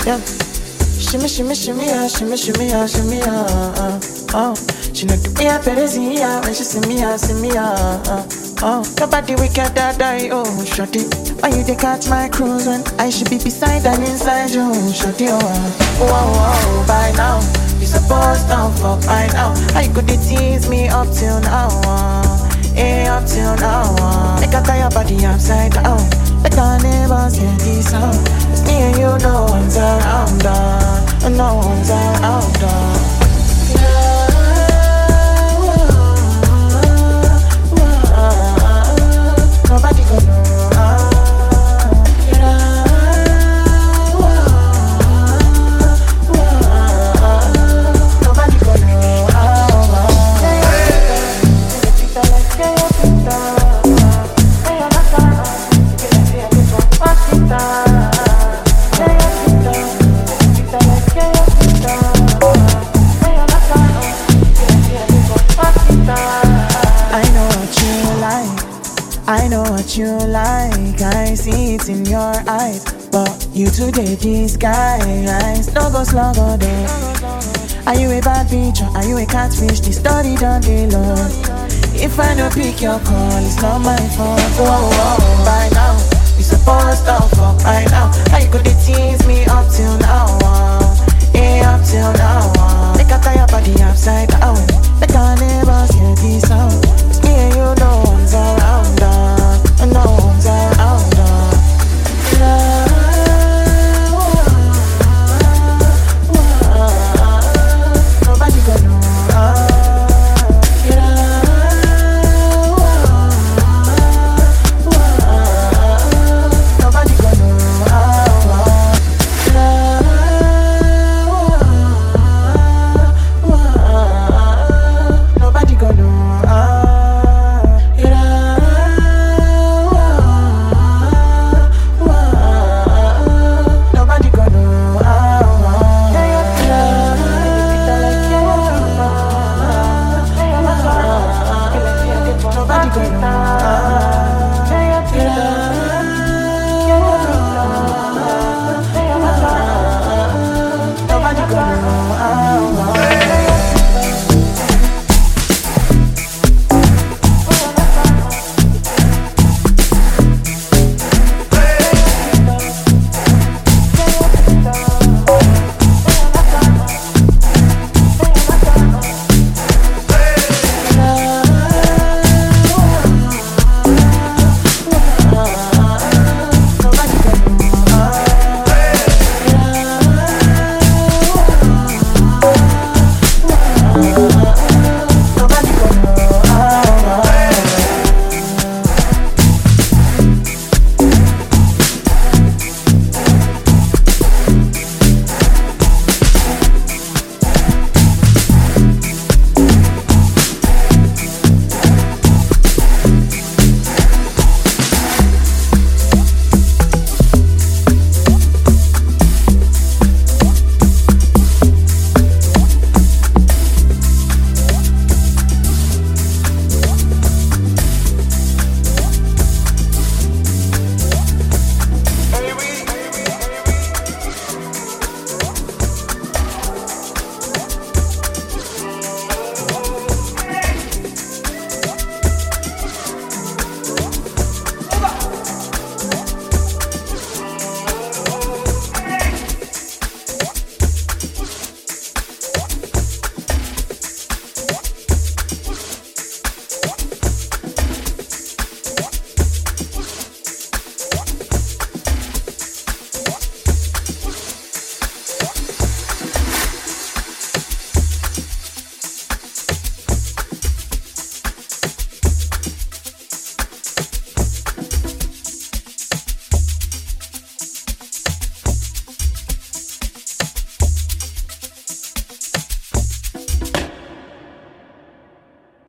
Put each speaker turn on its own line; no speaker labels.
Yeah. Shimmy, shimmy, shimmy, yeah, shimmy, shimmy, yeah, shimmy, oh. She know the way I better see, yeah, when she see me, oh. Nobody wicked that die, oh, shut it. Why you they catch my cruise when I should be beside and inside you, shut it, oh, by now. You supposed to fuck by now. How you could they tease me up till now, up till now, Make a tie your body upside down. Like our neighbors hear this sound. It's me and you, no one's around, no one's around, Nobody gonna know. Nobody gonna know. I know what you like, I see it in your eyes. But you today disguise, no go slug all day. Are you a bad bitch or are you a catfish? The story done the Lord. If I don't pick your call, it's not my fault. By now, you supposed to fuck by now. How you could they tease me up till now? Up till now. Make a tie your body upside down. Make our neighbors hear this sound. It's me and you, no one's around, no one's around, Nobody gonna know. Nobody gonna Nobody gonna Nobody gonna